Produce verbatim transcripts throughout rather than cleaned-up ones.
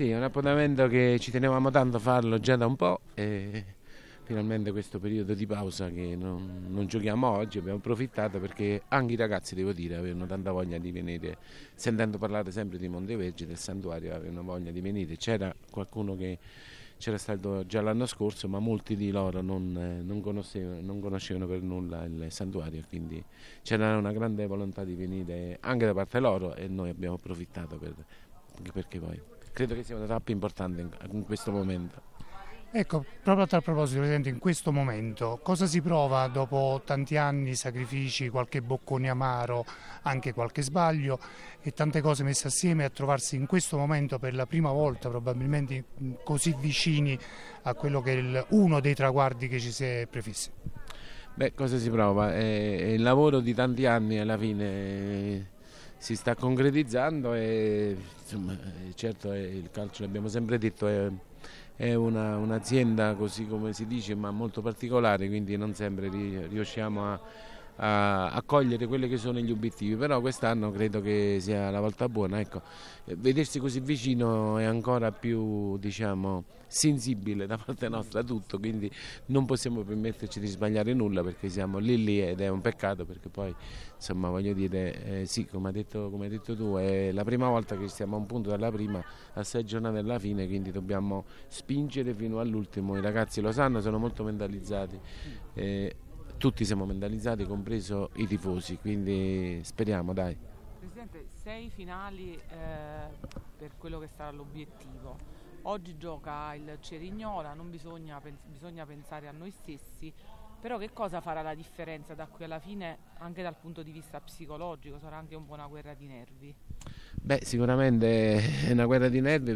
Sì, è un appuntamento che ci tenevamo tanto a farlo già da un po' e finalmente questo periodo di pausa che non, non giochiamo oggi abbiamo approfittato perché anche i ragazzi, devo dire, avevano tanta voglia di venire, sentendo parlare sempre di Montevergine, del santuario, avevano voglia di venire. C'era qualcuno che c'era stato già l'anno scorso, ma molti di loro non, eh, non conoscevano, non conoscevano per nulla il santuario, quindi c'era una grande volontà di venire anche da parte loro e noi abbiamo approfittato per, anche perché poi credo che sia una tappa importante in, in questo momento. Ecco, proprio a tal proposito, Presidente, in questo momento cosa si prova dopo tanti anni, sacrifici, qualche boccone amaro, anche qualche sbaglio e tante cose messe assieme a trovarsi in questo momento per la prima volta probabilmente così vicini a quello che è il, uno dei traguardi che ci si è prefissi? Beh, cosa si prova? È, è il lavoro di tanti anni alla fine eh, si sta concretizzando e insomma, eh, certo eh, il calcio, l'abbiamo sempre detto, è È una, un'azienda, così come si dice, ma molto particolare, quindi non sempre riusciamo a, a, a cogliere quelli che sono gli obiettivi, però quest'anno credo che sia la volta buona. Ecco, vedersi così vicino è ancora più, diciamo, sensibile da parte nostra tutto, quindi non possiamo permetterci di sbagliare nulla perché siamo lì lì ed è un peccato perché poi, insomma, voglio dire, eh, sì, come hai detto, come hai detto tu, è la prima volta che stiamo a un punto dalla prima a sei giornate alla fine, quindi dobbiamo spingere fino all'ultimo. I ragazzi lo sanno, sono molto mentalizzati, eh, tutti siamo mentalizzati, compreso i tifosi, quindi speriamo, dai. Presidente, sei finali eh, per quello che sarà l'obiettivo. Oggi gioca il Cerignola, non bisogna, bisogna pensare a noi stessi, però che cosa farà la differenza da qui alla fine anche dal punto di vista psicologico? Sarà anche un po' una guerra di nervi? Beh, sicuramente è una guerra di nervi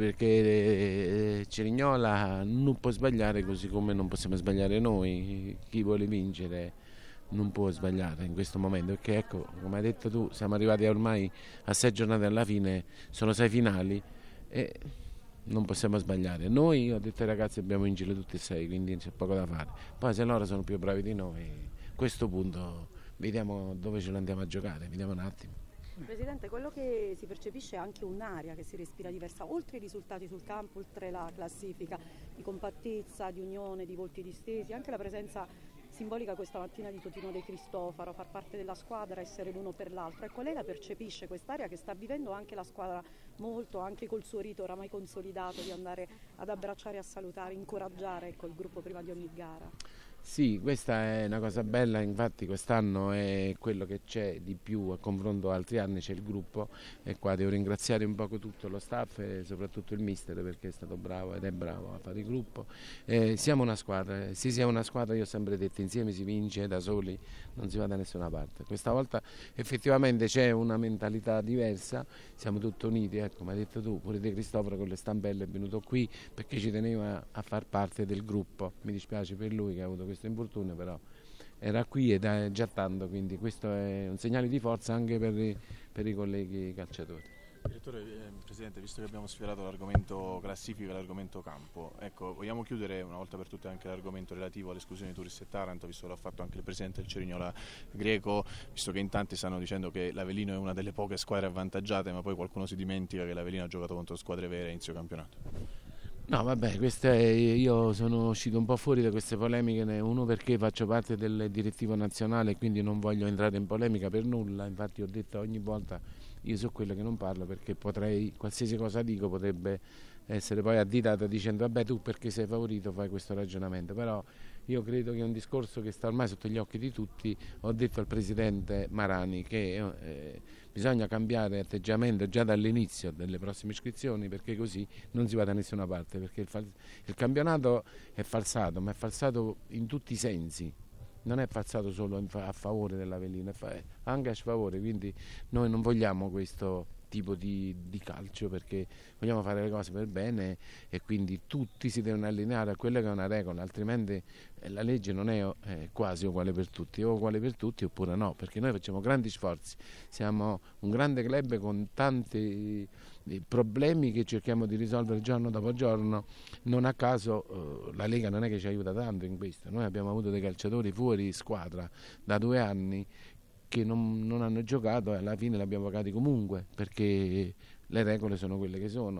perché Cerignola non può sbagliare così come non possiamo sbagliare noi. Chi vuole vincere non può sbagliare in questo momento perché, ecco, come hai detto tu, siamo arrivati ormai a sei giornate alla fine, sono sei finali e non possiamo sbagliare. Noi, ho detto ai ragazzi, dobbiamo vincere tutti e sei, quindi c'è poco da fare. Poi se loro sono più bravi di noi, a questo punto vediamo dove ce lo andiamo a giocare, vediamo un attimo. Presidente, quello che si percepisce è anche un'aria che si respira diversa, oltre ai risultati sul campo, oltre la classifica, di compattezza, di unione, di volti distesi, anche la presenza simbolica questa mattina di Totino De Cristofaro, far parte della squadra, essere l'uno per l'altro. Ecco, lei la percepisce quest'aria che sta vivendo anche la squadra molto, anche col suo rito oramai consolidato di andare ad abbracciare, a salutare, incoraggiare, ecco, il gruppo prima di ogni gara? Sì, questa è una cosa bella, infatti quest'anno è quello che c'è di più a confronto ad altri anni, c'è il gruppo e qua devo ringraziare un poco tutto lo staff e soprattutto il mister perché è stato bravo ed è bravo a fare il gruppo. Eh, siamo una squadra, sì siamo una squadra, io ho sempre detto insieme si vince, da soli non si va da nessuna parte. Questa volta effettivamente c'è una mentalità diversa, siamo tutti uniti, ecco, come hai detto tu, pure De Cristofaro con le stampelle è venuto qui perché ci teneva a far parte del gruppo, mi dispiace per lui che ha avuto questo questo infortunio, però era qui ed è già tanto, quindi questo è un segnale di forza anche per i, per i colleghi calciatori. Direttore, eh, Presidente, visto che abbiamo sfiorato l'argomento classifica e l'argomento campo, ecco, vogliamo chiudere una volta per tutte anche l'argomento relativo all'esclusione di Turris e Taranto, visto che l'ha fatto anche il Presidente del Cerignola greco, visto che in tanti stanno dicendo che l'Avellino è una delle poche squadre avvantaggiate, ma poi qualcuno si dimentica che l'Avellino ha giocato contro squadre vere a inizio campionato. No, vabbè, queste, io sono uscito un po' fuori da queste polemiche, uno perché faccio parte del direttivo nazionale e quindi non voglio entrare in polemica per nulla, infatti ho detto ogni volta io so quello che non parlo perché potrei, qualsiasi cosa dico potrebbe essere poi additata dicendo vabbè tu perché sei favorito fai questo ragionamento, però io credo che è un discorso che sta ormai sotto gli occhi di tutti. Ho detto al Presidente Marani che eh, bisogna cambiare atteggiamento già dall'inizio delle prossime iscrizioni perché così non si va da nessuna parte, perché il, fal- il campionato è falsato, ma è falsato in tutti i sensi. Non è falsato solo a favore dell'Avellino, è anche a sfavore, quindi noi non vogliamo questo tipo di, di calcio perché vogliamo fare le cose per bene e quindi tutti si devono allineare a quella che è una regola, altrimenti la legge non è eh, quasi uguale per tutti, o uguale per tutti oppure no, perché noi facciamo grandi sforzi, siamo un grande club con tanti problemi che cerchiamo di risolvere giorno dopo giorno, non a caso eh, la Lega non è che ci aiuta tanto in questo, noi abbiamo avuto dei calciatori fuori squadra da due anni che non, non hanno giocato e alla fine li abbiamo pagati comunque perché le regole sono quelle che sono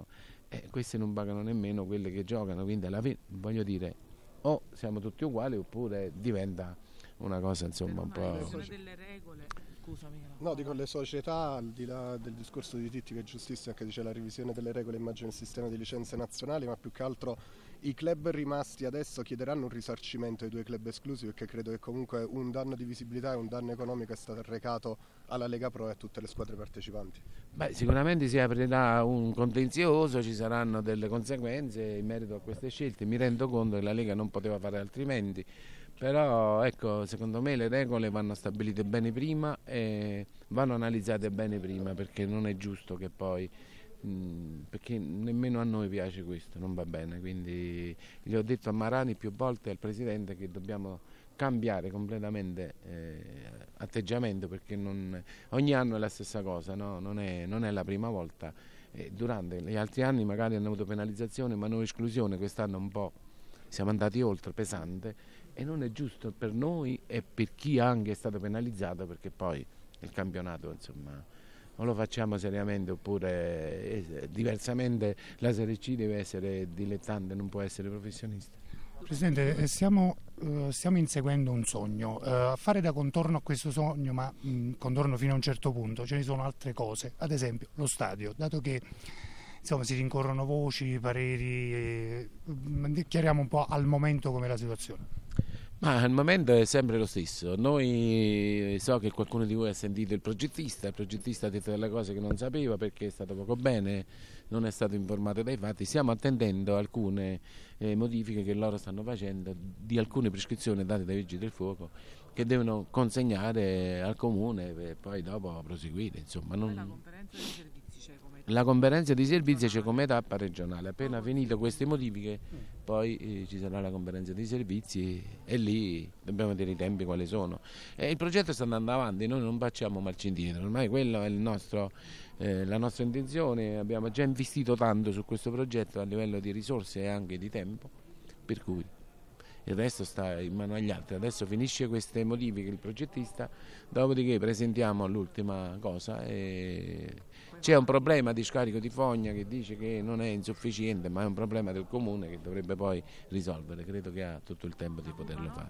e queste non pagano nemmeno quelle che giocano, quindi alla fine voglio dire o siamo tutti uguali oppure diventa una cosa insomma un po'... delle regole. Scusami. No, dico le società, al di là del discorso di Titti che è giustissimo, che dice la revisione delle regole, immagino il sistema di licenze nazionali, ma più che altro i club rimasti adesso chiederanno un risarcimento ai due club esclusi, perché credo che comunque un danno di visibilità e un danno economico è stato arrecato alla Lega Pro e a tutte le squadre partecipanti. Beh, sicuramente si aprirà un contenzioso, ci saranno delle conseguenze in merito a queste scelte, mi rendo conto che la Lega non poteva fare altrimenti, però ecco, secondo me le regole vanno stabilite bene prima e vanno analizzate bene prima, perché non è giusto che poi, mh, perché nemmeno a noi piace questo, non va bene, quindi gli ho detto a Marani più volte al Presidente che dobbiamo cambiare completamente eh, atteggiamento, perché non, ogni anno è la stessa cosa, no? non, è, non è la prima volta, eh, durante gli altri anni magari hanno avuto penalizzazione ma non esclusione, quest'anno un po' siamo andati oltre, pesante, e non è giusto per noi e per chi anche è stato penalizzato, perché poi il campionato insomma o lo facciamo seriamente oppure eh, diversamente la Serie C deve essere dilettante, non può essere professionista. Presidente, stiamo, uh, stiamo inseguendo un sogno, uh, fare da contorno a questo sogno, ma mh, contorno fino a un certo punto, ce ne sono altre cose, ad esempio lo stadio, dato che insomma si rincorrono voci, pareri, eh, chiariamo un po' al momento com'è la situazione. Ma al momento è sempre lo stesso, noi so che qualcuno di voi ha sentito il progettista, il progettista ha detto delle cose che non sapeva perché è stato poco bene, non è stato informato dai fatti, stiamo attendendo alcune eh, modifiche che loro stanno facendo di alcune prescrizioni date dai Vigili del Fuoco che devono consegnare al comune e poi dopo proseguire. Insomma, non... La conferenza dei servizi c'è come La conferenza di servizi c'è come tappa regionale, appena finito queste modifiche poi eh, ci sarà la conferenza di servizi e lì dobbiamo vedere i tempi quali sono. E il progetto sta andando avanti, noi non facciamo marcia indietro, ormai quella è il nostro, eh, la nostra intenzione, abbiamo già investito tanto su questo progetto a livello di risorse e anche di tempo, per cui il resto sta in mano agli altri. Adesso finisce queste modifiche il progettista, dopodiché presentiamo l'ultima cosa e c'è un problema di scarico di fogna che dice che non è insufficiente, ma è un problema del comune che dovrebbe poi risolvere, credo che ha tutto il tempo di poterlo fare.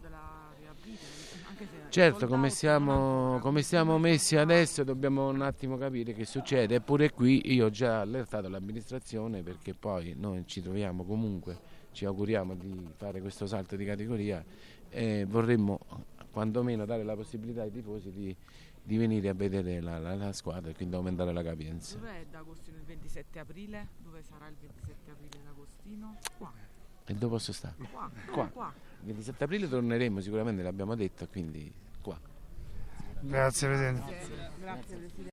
Certo, come siamo, come siamo messi adesso dobbiamo un attimo capire che succede, eppure qui io ho già allertato l'amministrazione, perché poi noi ci troviamo comunque, ci auguriamo di fare questo salto di categoria e vorremmo quantomeno dare la possibilità ai tifosi di, di venire a vedere la, la, la squadra e quindi aumentare la capienza. Dove è D'Agostino il ventisette aprile? Dove sarà il ventisette aprile D'Agostino? Qua. E dove posso stare? Qua. Qua. Qua. Il ventisette aprile torneremo sicuramente, l'abbiamo detto, quindi qua. Grazie Presidente. Grazie, Grazie Presidente.